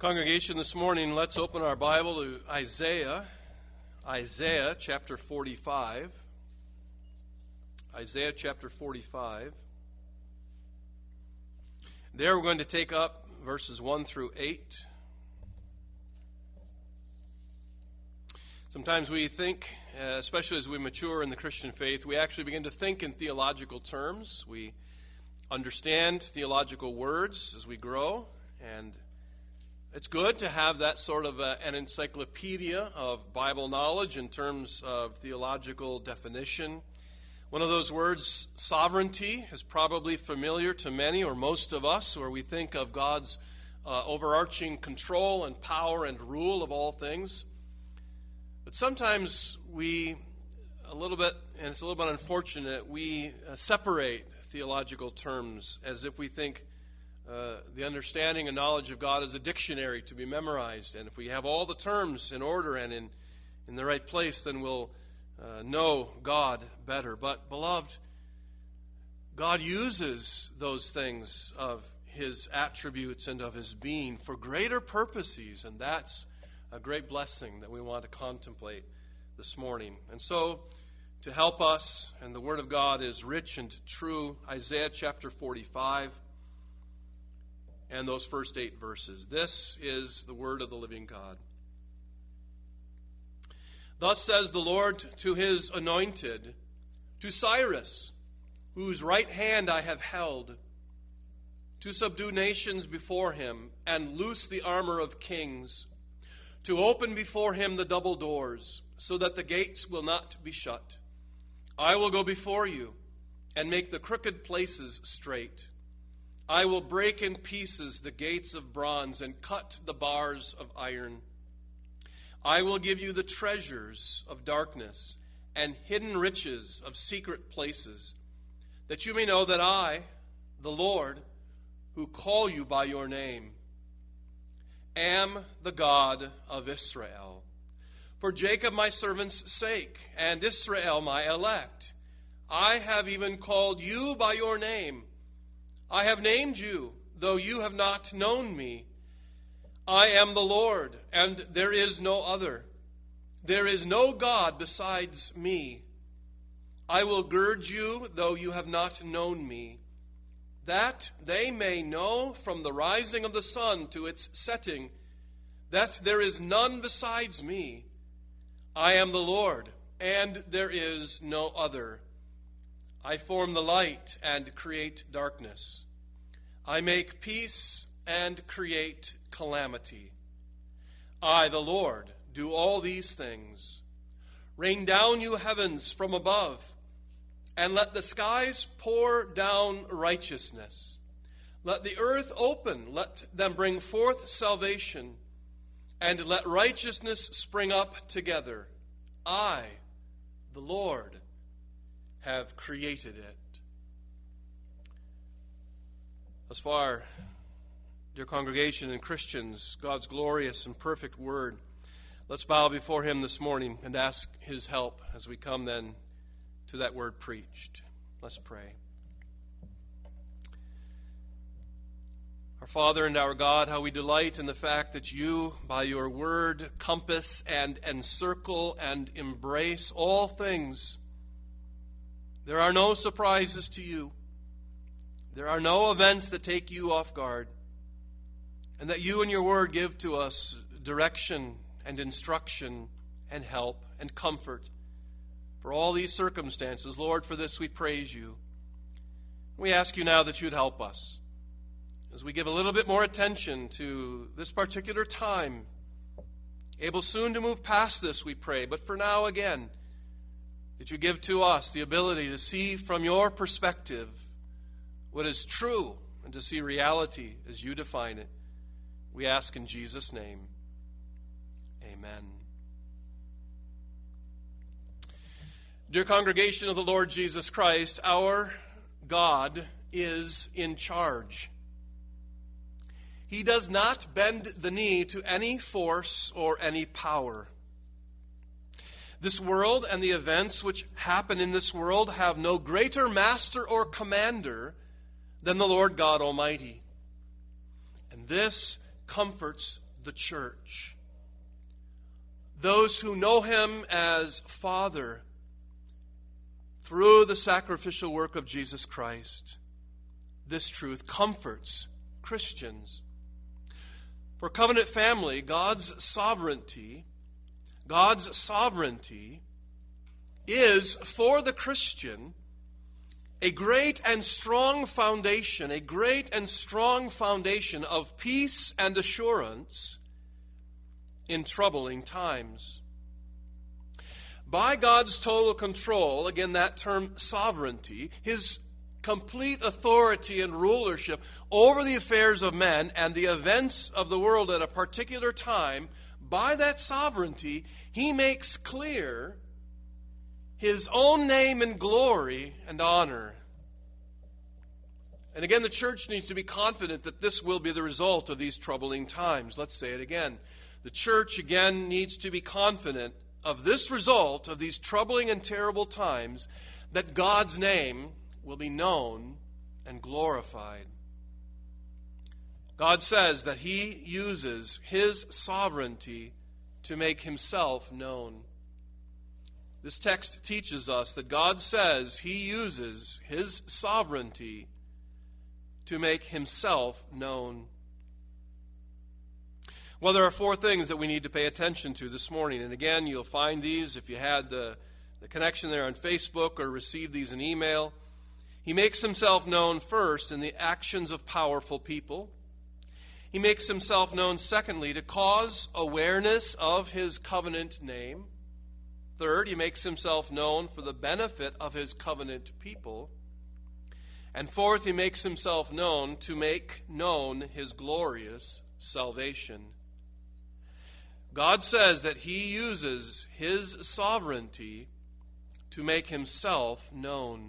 Congregation, this morning, let's open our Bible to Isaiah chapter 45. Isaiah chapter 45. There we're going to take up verses 1 through 8. Sometimes we think, especially as we mature in the Christian faith, we actually begin to think in theological terms. We understand theological words as we grow, and it's good to have that sort of an encyclopedia of Bible knowledge in terms of theological definition. One of those words, sovereignty, is probably familiar to many or most of us, where we think of God's overarching control and power and rule of all things. But sometimes it's a little bit unfortunate, we separate theological terms as if we think the understanding and knowledge of God is a dictionary to be memorized. And if we have all the terms in order and in the right place, then we'll know God better. But, beloved, God uses those things of His attributes and of His being for greater purposes, and that's a great blessing that we want to contemplate this morning. And so, to help us, and the Word of God is rich and true, Isaiah chapter 45, and those first 8 verses. This is the word of the living God. Thus says the Lord to His anointed, to Cyrus, whose right hand I have held, to subdue nations before him and loose the armor of kings, to open before him the double doors, so that the gates will not be shut. I will go before you and make the crooked places straight. I will break in pieces the gates of bronze and cut the bars of iron. I will give you the treasures of darkness and hidden riches of secret places, that you may know that I, the Lord, who call you by your name, am the God of Israel. For Jacob my servant's sake, and Israel my elect, I have even called you by your name. I have named you, though you have not known me. I am the Lord, and there is no other. There is no God besides me. I will gird you, though you have not known me, that they may know from the rising of the sun to its setting that there is none besides me. I am the Lord, and there is no other. I form the light and create darkness. I make peace and create calamity. I, the Lord, do all these things. Rain down, you heavens, from above, and let the skies pour down righteousness. Let the earth open, let them bring forth salvation, and let righteousness spring up together. I, the Lord, have created it. Thus far, dear congregation and Christians, God's glorious and perfect word. Let's bow before Him this morning and ask His help as we come then to that word preached. Let's pray. Our Father and our God, how we delight in the fact that You, by Your word, compass and encircle and embrace all things. There are no surprises to You. There are no events that take You off guard. And that You and Your word give to us direction and instruction and help and comfort for all these circumstances. Lord, for this we praise You. We ask You now that You'd help us as we give a little bit more attention to this particular time. Able soon to move past this, we pray. But for now, again, that You give to us the ability to see from Your perspective what is true and to see reality as You define it. We ask in Jesus' name. Amen. Dear congregation of the Lord Jesus Christ, our God is in charge. He does not bend the knee to any force or any power. This world and the events which happen in this world have no greater master or commander than the Lord God Almighty. And this comforts the church. Those who know him as Father through the sacrificial work of Jesus Christ. This truth comforts Christians. For covenant family, God's sovereignty is for the Christian a great and strong foundation of peace and assurance in troubling times. By God's total control, again that term sovereignty, his complete authority and rulership over the affairs of men and the events of the world at a particular time, by that sovereignty, he makes clear his own name and glory and honor. And again, the church needs to be confident that this will be the result of these troubling times. Let's say it again. The church, again, needs to be confident of this result of these troubling and terrible times, that God's name will be known and glorified. God says that he uses his sovereignty to make himself known. This text teaches us that God says he uses his sovereignty to make himself known. Well, there are four things that we need to pay attention to this morning. And again, you'll find these if you had the connection there on Facebook or received these in email. He makes himself known first in the actions of powerful people. He makes himself known, secondly, to cause awareness of his covenant name. Third, he makes himself known for the benefit of his covenant people. And fourth, he makes himself known to make known his glorious salvation. God says that he uses his sovereignty to make himself known.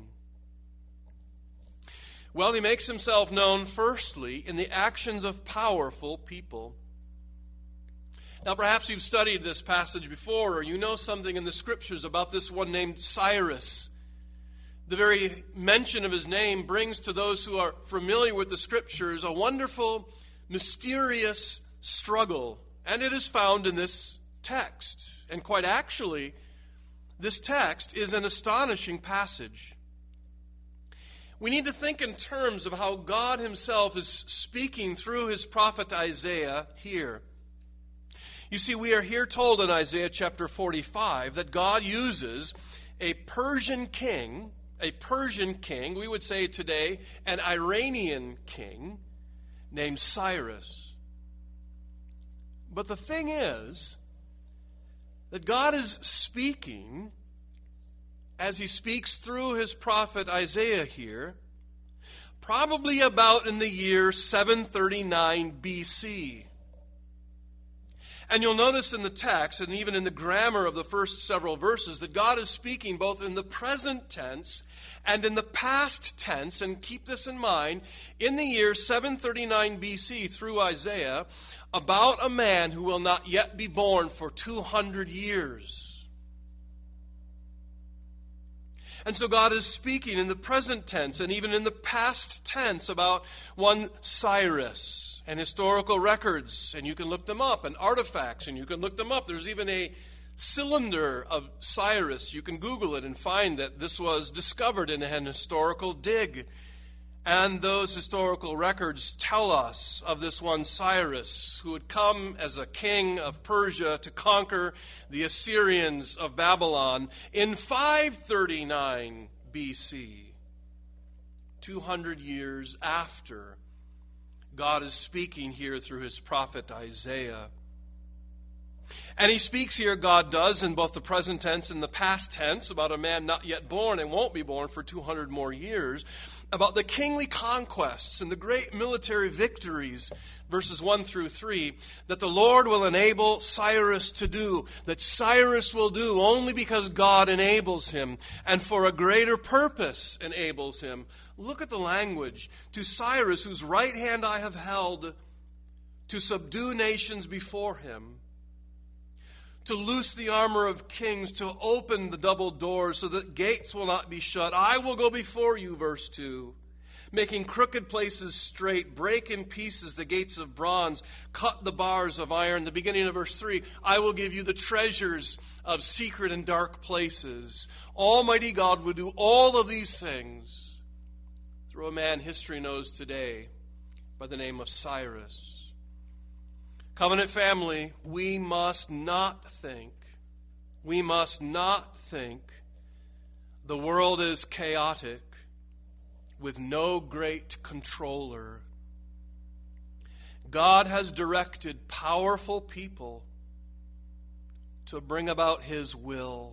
Well, he makes himself known firstly in the actions of powerful people. Now, perhaps you've studied this passage before, or you know something in the Scriptures about this one named Cyrus. The very mention of his name brings to those who are familiar with the Scriptures a wonderful, mysterious struggle. And it is found in this text. And quite actually, this text is an astonishing passage. We need to think in terms of how God himself is speaking through his prophet Isaiah here. You see, we are here told in Isaiah chapter 45 that God uses a Persian king, we would say today an Iranian king, named Cyrus. But the thing is that God is speaking, as he speaks through his prophet Isaiah here, probably about in the year 739 BC. And you'll notice in the text, and even in the grammar of the first several verses, that God is speaking both in the present tense and in the past tense. And keep this in mind, in the year 739 BC through Isaiah, about a man who will not yet be born for 200 years. And so God is speaking in the present tense and even in the past tense about one Cyrus. And historical records, and you can look them up, and artifacts, and you can look them up. There's even a cylinder of Cyrus. You can Google it and find that this was discovered in an historical dig. And those historical records tell us of this one Cyrus, who had come as a king of Persia to conquer the Assyrians of Babylon in 539 BC, 200 years after God is speaking here through his prophet Isaiah. And he speaks here, God does, in both the present tense and the past tense, about a man not yet born and won't be born for 200 more years, about the kingly conquests and the great military victories, verses 1 through 3, that the Lord will enable Cyrus to do, that Cyrus will do only because God enables him, and for a greater purpose enables him. Look at the language. To Cyrus, whose right hand I have held, to subdue nations before him, to loose the armor of kings, to open the double doors so that gates will not be shut. I will go before you, verse 2, making crooked places straight, break in pieces the gates of bronze, cut the bars of iron. The beginning of verse 3, I will give you the treasures of secret and dark places. Almighty God will do all of these things through a man history knows today by the name of Cyrus. Covenant family, we must not think the world is chaotic with no great controller. God has directed powerful people to bring about His will.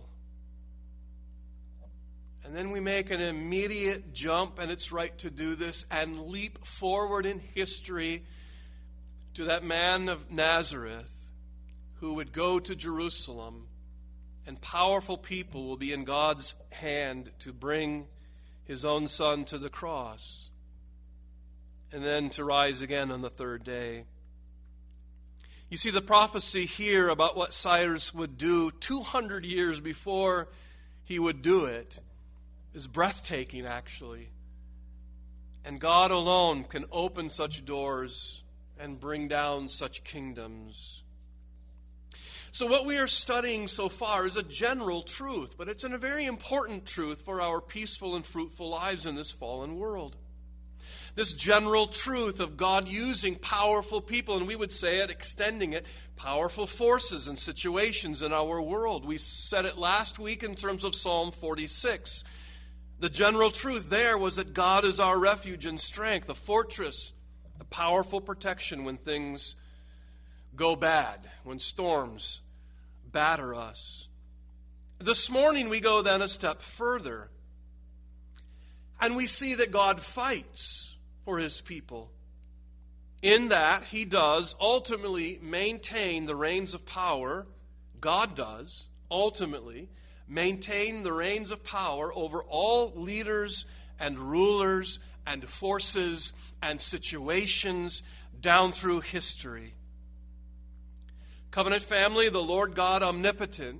And then we make an immediate jump, and it's right to do this, and leap forward in history to that man of Nazareth who would go to Jerusalem, and powerful people will be in God's hand to bring His own Son to the cross, and then to rise again on the third day. You see, the prophecy here about what Cyrus would do 200 years before he would do it is breathtaking, actually. And God alone can open such doors and bring down such kingdoms. So what we are studying so far is a general truth, but it's a very important truth for our peaceful and fruitful lives in this fallen world. This general truth of God using powerful people, and we would say it, extending it, powerful forces and situations in our world. We said it last week in terms of Psalm 46. The general truth there was that God is our refuge and strength, a fortress, a powerful protection when things go bad, when storms batter us. This morning we go then a step further, and we see that God fights for His people. In that He does ultimately maintain the reins of power. God does ultimately maintain the reins of power over all leaders and rulers and forces and situations down through history. Covenant family, the Lord God omnipotent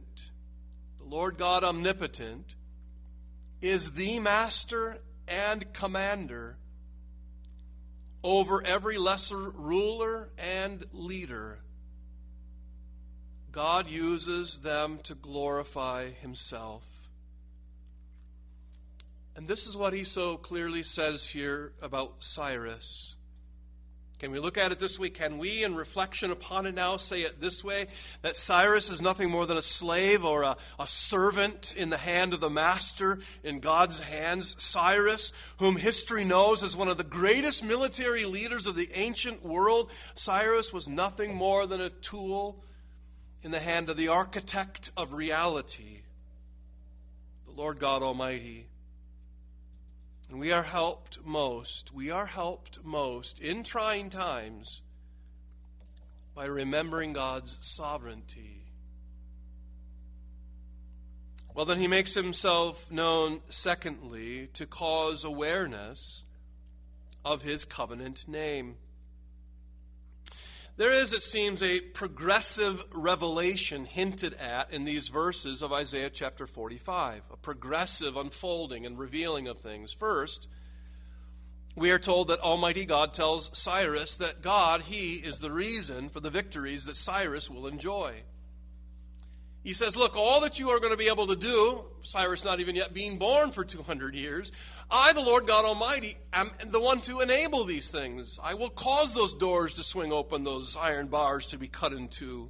is the master and commander over every lesser ruler and leader. God uses them to glorify Himself. And this is what He so clearly says here about Cyrus. Can we look at it this way? Can we, in reflection upon it now, say it this way? That Cyrus is nothing more than a slave or a servant in the hand of the master, in God's hands. Cyrus, whom history knows as one of the greatest military leaders of the ancient world, Cyrus was nothing more than a tool in the hand of the architect of reality, the Lord God Almighty. And we are helped most in trying times by remembering God's sovereignty. Well, then He makes Himself known, secondly, to cause awareness of His covenant name. There is, it seems, a progressive revelation hinted at in these verses of Isaiah chapter 45, a progressive unfolding and revealing of things. First, we are told that Almighty God tells Cyrus that God, He is the reason for the victories that Cyrus will enjoy. He says, look, all that you are going to be able to do, Cyrus not even yet being born for 200 years, I, the Lord God Almighty, am the one to enable these things. I will cause those doors to swing open, those iron bars to be cut in two.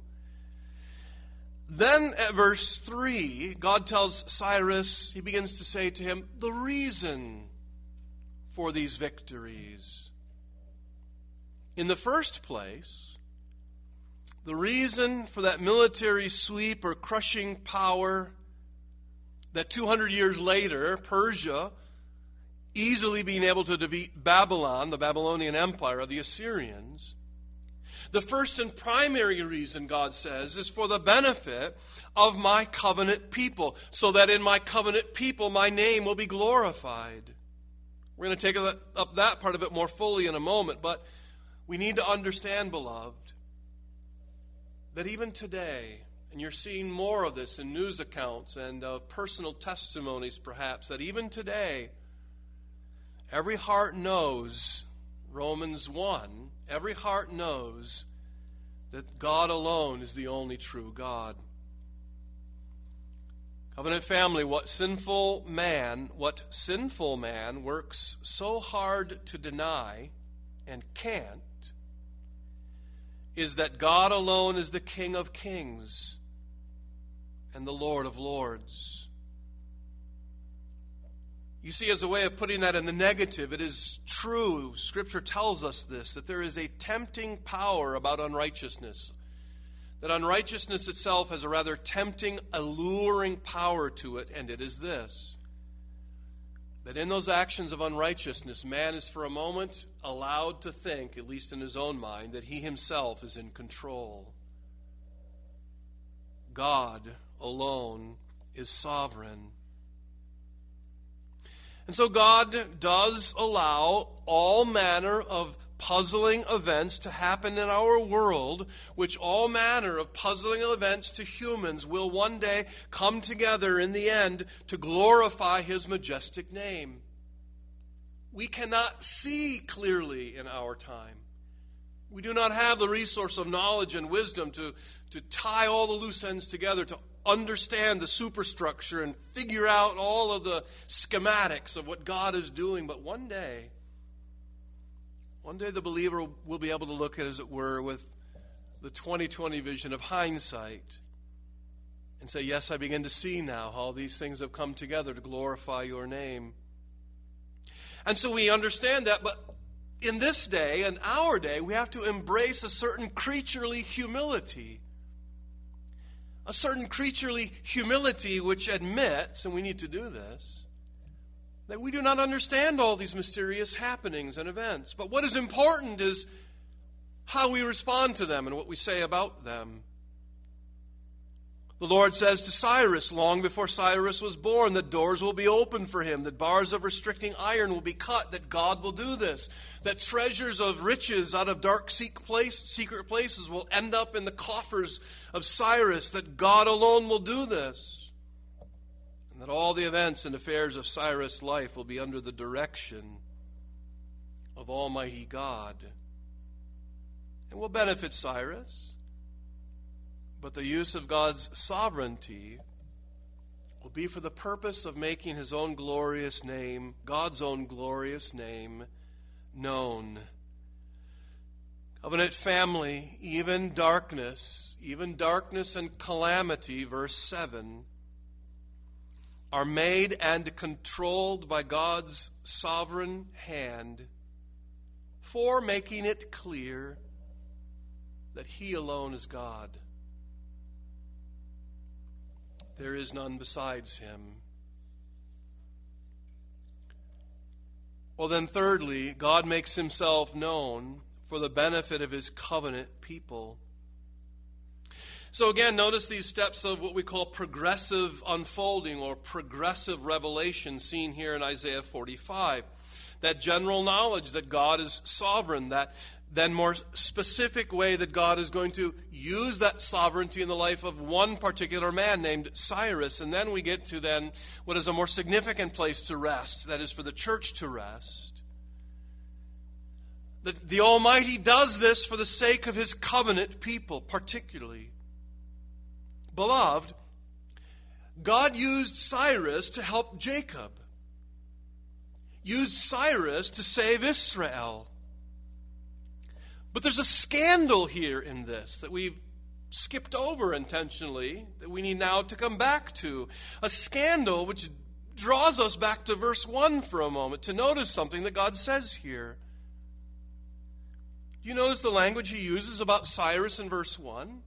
Then at verse 3, God tells Cyrus, He begins to say to him, the reason for these victories. In the first place, the reason for that military sweep or crushing power that 200 years later, Persia, easily being able to defeat Babylon, the Babylonian Empire of the Assyrians, the first and primary reason, God says, is for the benefit of my covenant people, so that in my covenant people my name will be glorified. We're going to take up that part of it more fully in a moment, but we need to understand, beloved, that even today, and you're seeing more of this in news accounts and of personal testimonies perhaps, that even today, Every heart knows, Romans 1, every heart knows that God alone is the only true God. Covenant family, what sinful man works so hard to deny and can't is that God alone is the King of kings and the Lord of lords. You see, as a way of putting that in the negative, it is true, Scripture tells us this, that there is a tempting power about unrighteousness. That unrighteousness itself has a rather tempting, alluring power to it, and it is this: that in those actions of unrighteousness, man is for a moment allowed to think, at least in his own mind, that he himself is in control. God alone is sovereign. And so God does allow all manner of puzzling events to happen in our world, which all manner of puzzling events to humans will one day come together in the end to glorify His majestic name. We cannot see clearly in our time. We do not have the resource of knowledge and wisdom to tie all the loose ends together, to understand the superstructure and figure out all of the schematics of what God is doing. But one day the believer will be able to look at, as it were, with the 20/20 vision of hindsight and say, yes, I begin to see now how these things have come together to glorify your name. And so we understand that, but in this day, in our day, we have to embrace a certain creaturely humility. A certain creaturely humility which admits, and we need to do this, that we do not understand all these mysterious happenings and events. But what is important is how we respond to them and what we say about them. The Lord says to Cyrus, long before Cyrus was born, that doors will be opened for him, that bars of restricting iron will be cut, that God will do this, that treasures of riches out of dark secret places will end up in the coffers of Cyrus, that God alone will do this. And that all the events and affairs of Cyrus' life will be under the direction of Almighty God. And will benefit Cyrus, but the use of God's sovereignty will be for the purpose of making His own glorious name, God's own glorious name, known. Covenant family, even darkness and calamity, verse 7, are made and controlled by God's sovereign hand for making it clear that He alone is God. There is none besides Him. Well, then thirdly, God makes Himself known for the benefit of His covenant people. So again, notice these steps of what we call progressive unfolding or progressive revelation seen here in Isaiah 45. That general knowledge that God is sovereign, that then more specific way that God is going to use that sovereignty in the life of one particular man named Cyrus. And then we get to then what is a more significant place to rest, that is for the church to rest. That the Almighty does this for the sake of His covenant people, particularly. Beloved, God used Cyrus to help Jacob. Used Cyrus to save Israel. But there's a scandal here in this that we've skipped over intentionally, that we need now to come back to. A scandal which draws us back to verse 1 for a moment to notice something that God says here. Do you notice the language He uses about Cyrus in verse 1?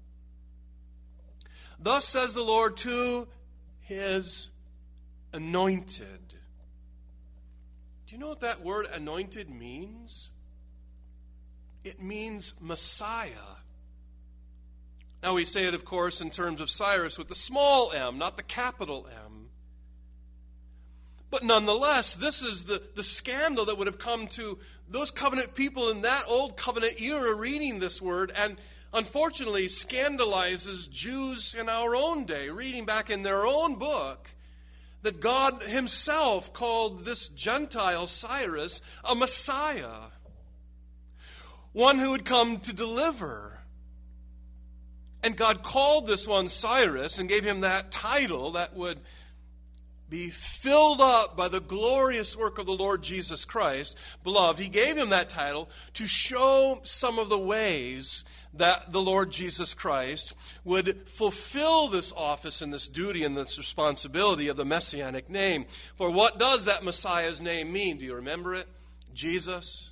Thus says the Lord to His anointed. Do you know what that word anointed means? It means Messiah. Now we say it, of course, in terms of Cyrus with the small m, not the capital M. But nonetheless, this is the scandal that would have come to those covenant people in that old covenant era reading this word, and unfortunately scandalizes Jews in our own day, reading back in their own book that God himself called this Gentile Cyrus a Messiah, one who would come to deliver. And God called this one Cyrus and gave him that title that would be filled up by the glorious work of the Lord Jesus Christ. Beloved, he gave him that title to show some of the ways that the Lord Jesus Christ would fulfill this office and this duty and this responsibility of the Messianic name. For what does that Messiah's name mean? Do you remember it? Jesus.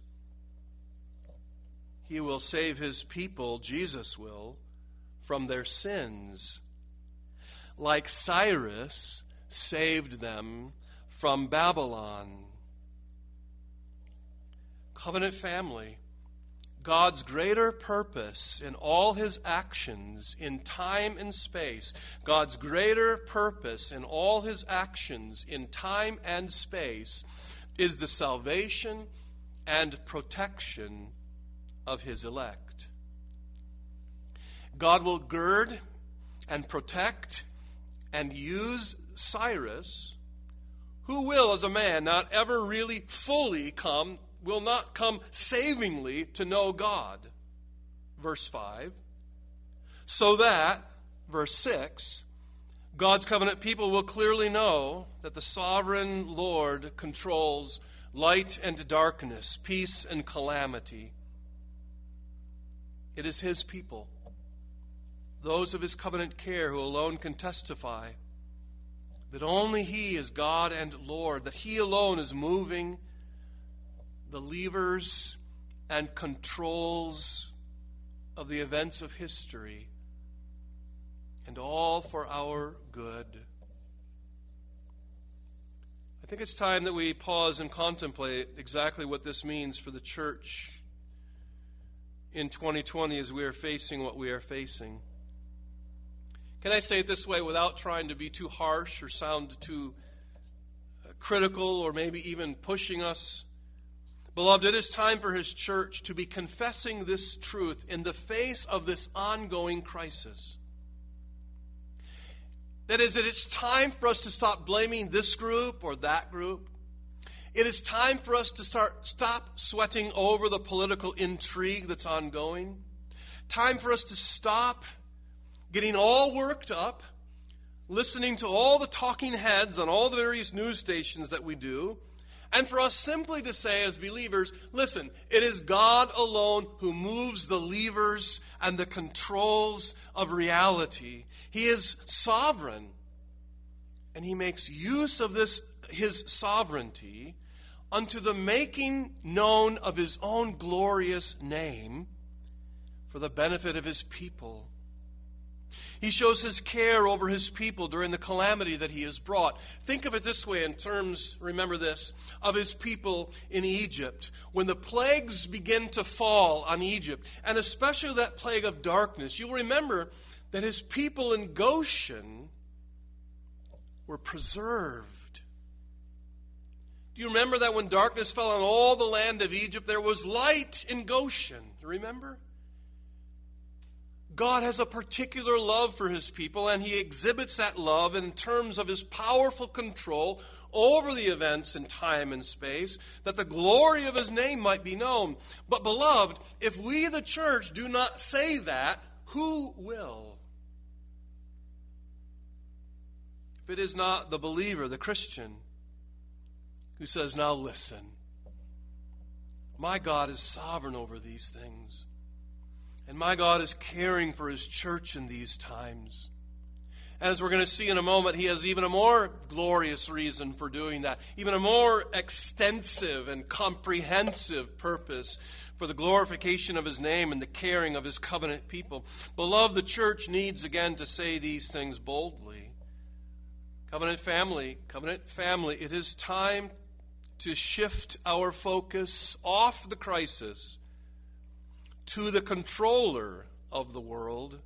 He will save his people, Jesus will, from their sins. Like Cyrus saved them from Babylon. Covenant family, God's greater purpose in all his actions in time and space, God's greater purpose in all his actions in time and space is the salvation and protection of his elect. God will gird and protect and use Cyrus, who will, as a man, not ever really fully will not come savingly to know God. Verse 5. So that, verse 6, God's covenant people will clearly know that the sovereign Lord controls light and darkness, peace and calamity. It is his people, those of his covenant care, who alone can testify that only he is God and Lord, that he alone is moving the levers and controls of the events of history, and all for our good. I think it's time that we pause and contemplate exactly what this means for the church in 2020 as we are facing what we are facing. Can I say it this way without trying to be too harsh or sound too critical or maybe even pushing us? Beloved, it is time for his church to be confessing this truth in the face of this ongoing crisis. That is, it's time for us to stop blaming this group or that group. It is time for us to stop sweating over the political intrigue that's ongoing. Time for us to stop getting all worked up, listening to all the talking heads on all the various news stations that we do, and for us simply to say as believers, listen, it is God alone who moves the levers and the controls of reality. He is sovereign, and he makes use of this, his sovereignty, unto the making known of his own glorious name for the benefit of his people. He shows his care over his people during the calamity that he has brought. Think of it this way in terms, remember this, of his people in Egypt. When the plagues begin to fall on Egypt, and especially that plague of darkness, you'll remember that his people in Goshen were preserved. Do you remember that when darkness fell on all the land of Egypt, there was light in Goshen? Remember? God has a particular love for his people, and he exhibits that love in terms of his powerful control over the events in time and space, that the glory of his name might be known. But beloved, if we, the church, do not say that, who will? If it is not the believer, the Christian, who says, now listen, my God is sovereign over these things. And my God is caring for his church in these times. As we're going to see in a moment, he has even a more glorious reason for doing that, even a more extensive and comprehensive purpose for the glorification of his name and the caring of his covenant people. Beloved, the church needs again to say these things boldly. Covenant family, it is time to shift our focus off the crisis to the controller of the world,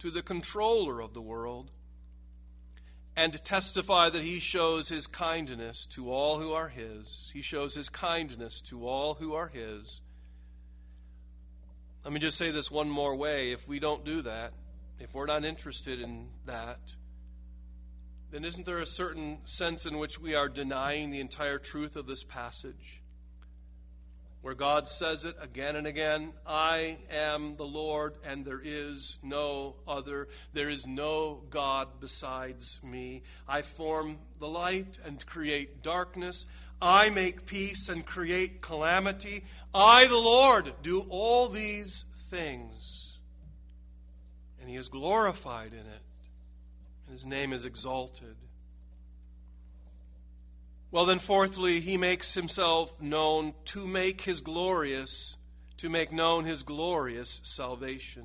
and to testify that he shows his kindness to all who are his. He shows his kindness to all who are his. Let me just say this one more way. If we don't do that, if we're not interested in that, then isn't there a certain sense in which we are denying the entire truth of this passage? Where God says it again and again, I am the Lord and there is no other. There is no God besides me. I form the light and create darkness. I make peace and create calamity. I, the Lord, do all these things. And He is glorified in it. And His name is exalted. Well, then, fourthly, He makes Himself known to make known His glorious salvation.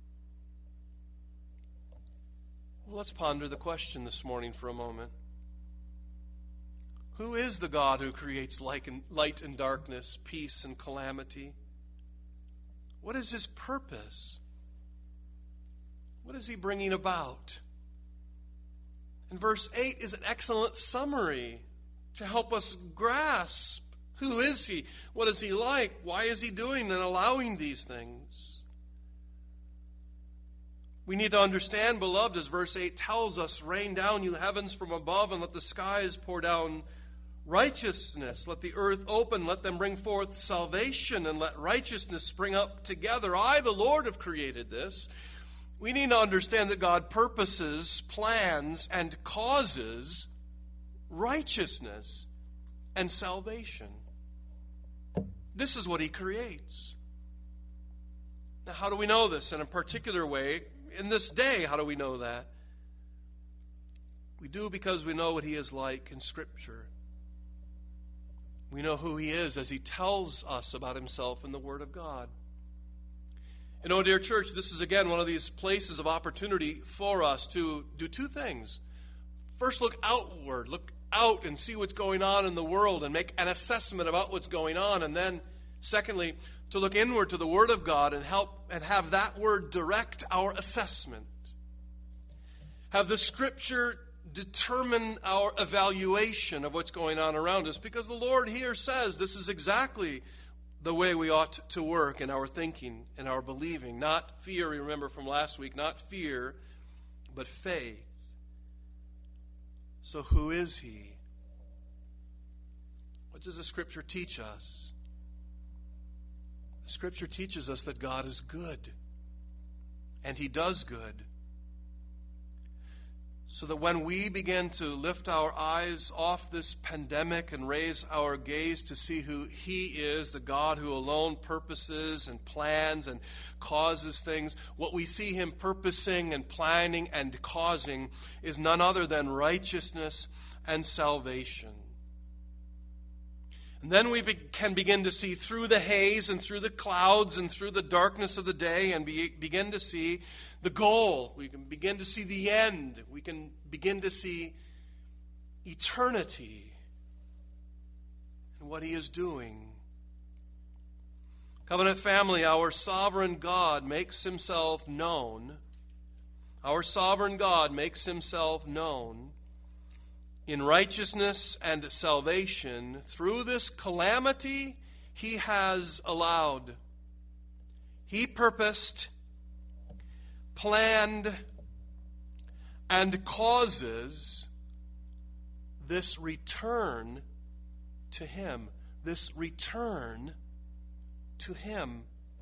Well, let's ponder the question this morning for a moment. Who is the God who creates light and darkness, peace and calamity? What is His purpose? What is He bringing about? And verse 8 is an excellent summary to help us grasp who is He, what is He like, why is He doing and allowing these things. We need to understand, beloved, as verse 8 tells us, rain down, you heavens, from above, and let the skies pour down righteousness. Let the earth open, let them bring forth salvation, and let righteousness spring up together. I, the Lord, have created this. We need to understand that God purposes, plans, and causes righteousness and salvation. This is what He creates. Now, how do we know this in a particular way? In this day, how do we know that? We do because we know what He is like in Scripture. We know who He is as He tells us about Himself in the Word of God. And oh, dear church, this is again one of these places of opportunity for us to do two things. First, look outward, look out and see what's going on in the world and make an assessment about what's going on. And then, secondly, to look inward to the Word of God and help and have that Word direct our assessment. Have the Scripture determine our evaluation of what's going on around us, because the Lord here says this is exactly the way we ought to work in our thinking and our believing. Not fear, remember from last week, not fear, but faith. So who is He? What does the Scripture teach us? The Scripture teaches us that God is good, and He does good. So that when we begin to lift our eyes off this pandemic and raise our gaze to see who He is, the God who alone purposes and plans and causes things, what we see Him purposing and planning and causing is none other than righteousness and salvation. And then we can begin to see through the haze and through the clouds and through the darkness of the day and begin to see the goal. We can begin to see the end. We can begin to see eternity and what He is doing. Covenant family, our sovereign God makes Himself known. Our sovereign God makes Himself known in righteousness and salvation through this calamity He has allowed. He purposed, planned, and causes this return to Him. This return to Him.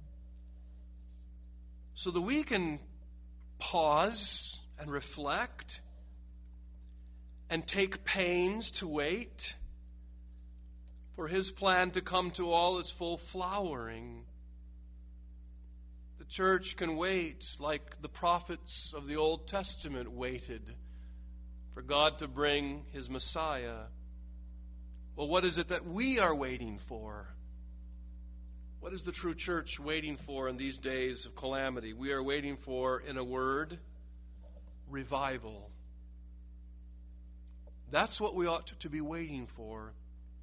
So that we can pause and reflect and take pains to wait for His plan to come to all its full flowering. The church can wait like the prophets of the Old Testament waited for God to bring His Messiah. Well, what is it that we are waiting for? What is the true church waiting for in these days of calamity? We are waiting for, in a word, revival. That's what we ought to be waiting for.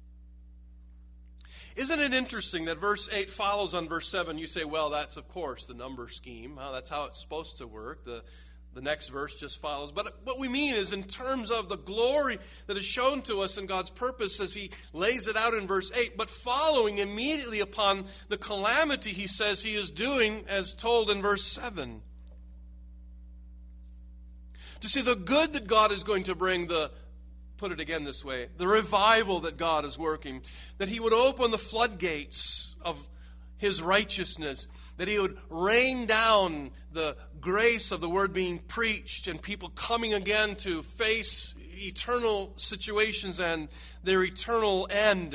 Isn't it interesting that verse 8 follows on verse 7? You say, well, that's, of course, the number scheme. That's how it's supposed to work. The next verse just follows. But what we mean is in terms of the glory that is shown to us in God's purpose as He lays it out in verse 8. But following immediately upon the calamity He says He is doing as told in verse 7. to see the good that God is going to bring, put it again this way, the revival that God is working, that He would open the floodgates of His righteousness, that He would rain down the grace of the Word being preached and people coming again to face eternal situations and their eternal end.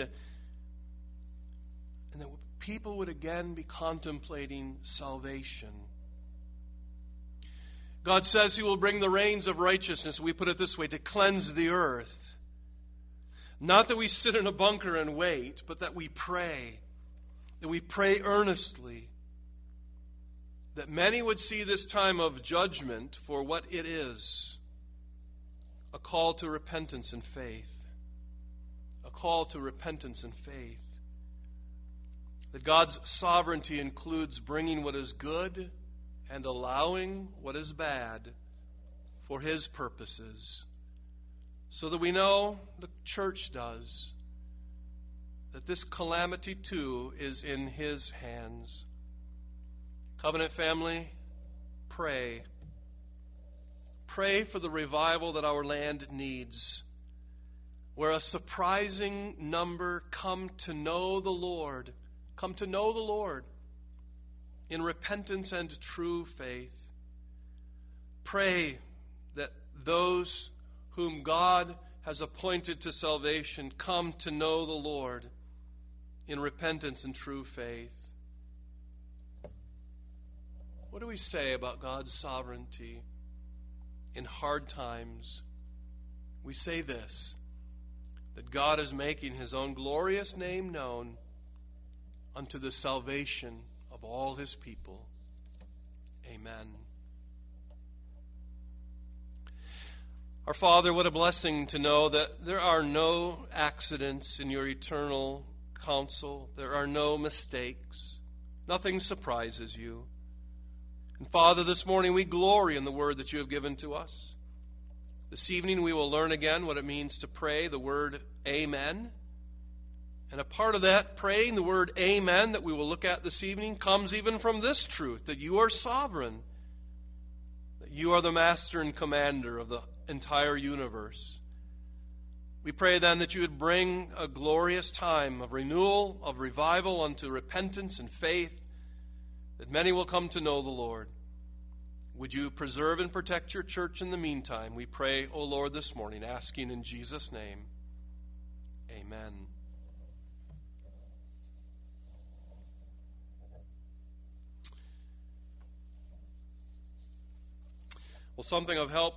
And that people would again be contemplating salvation. God says He will bring the rains of righteousness, we put it this way, to cleanse the earth. Not that we sit in a bunker and wait, but that we pray earnestly, that many would see this time of judgment for what it is, a call to repentance and faith. A call to repentance and faith. That God's sovereignty includes bringing what is good and allowing what is bad for His purposes, so that we know, the church does, that this calamity too is in His hands. Covenant family, pray. Pray for the revival that our land needs, where a surprising number come to know the Lord in repentance and true faith. Pray that those whom God has appointed to salvation come to know the Lord in repentance and true faith. What do we say about God's sovereignty in hard times? We say this, that God is making His own glorious name known unto the salvation of all His people. Amen. Our Father, what a blessing to know that there are no accidents in your eternal counsel. There are no mistakes. Nothing surprises you. And Father, this morning we glory in the word that you have given to us. This evening we will learn again what it means to pray the word Amen. And a part of that, praying the word Amen, that we will look at this evening, comes even from this truth, that you are sovereign, that you are the master and commander of the entire universe. We pray then that you would bring a glorious time of renewal, of revival unto repentance and faith, that many will come to know the Lord. Would you preserve and protect your church in the meantime? We pray, O Lord, this morning, asking in Jesus' name. Amen. Well, something of help